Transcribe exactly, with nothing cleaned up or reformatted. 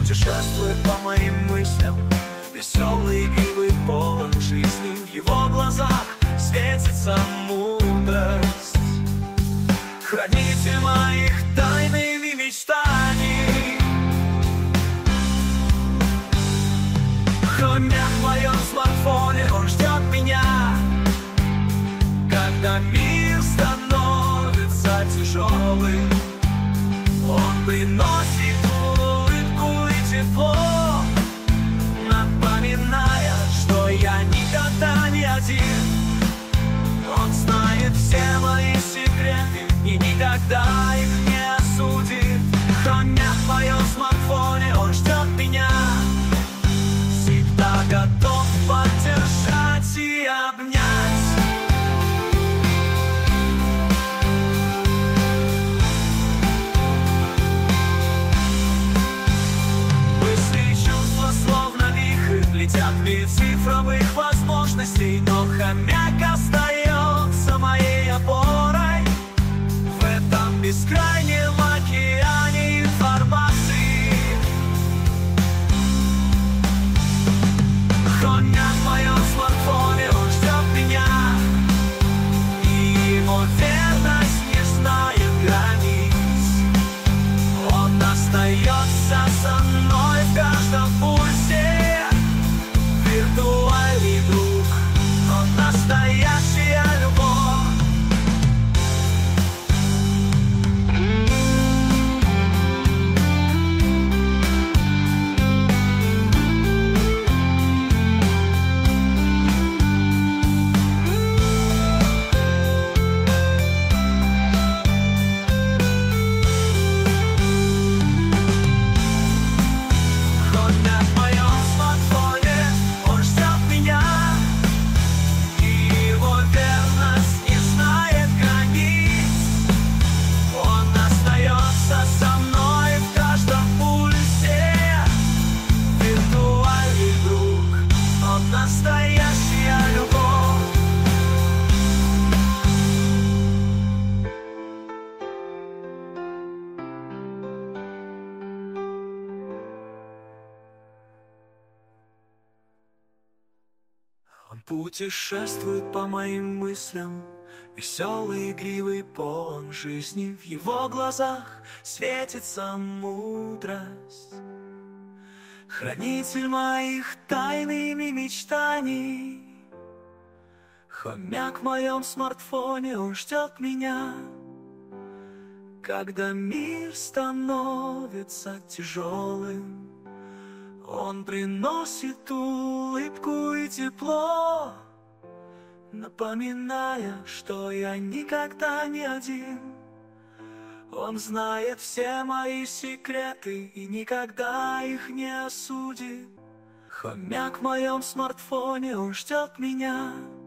путешествует по моим мыслям, веселый, игривый, полон жизни. В его глазах светится мудрость, хранитель моих тайн и мечтаний. Хомяк в моем смартфоне, он ждет меня, когда мир становится тяжелым. Он приносит улыбку и тепло, напоминая, что я никогда не один. Он знает все мои секреты и никогда их не осудит. Хомяк в моем смартфоне, он ждет меня, всегда готов поддержать и обнять. Летят мир цифровых возможностей, но хомяк остается моей опорой в этом бескрайнем океане информации. Хомяк в моем смартфоне, он ждет меня, и его верность не знает границ. Он остается со мной в каждом пульсе. Виртуальный друг, он настоящая любовь. Хомяк в моем смартфоне, он ждет меня, и его верность не знает границ. Он остается со мной в каждом пульсе. Виртуальный друг, он настоящая любовь. Он путешествует по моим мыслям, веселый, игривый, полон жизни. В его глазах светится мудрость, хранитель моих тайн и мечтаний. Хомяк в моем смартфоне, он ждет меня, когда мир становится тяжелым. Он приносит улыбку и тепло, напоминая, что я никогда не один. Он знает все мои секреты и никогда их не осудит. Хомяк в моем смартфоне, он ждет меня,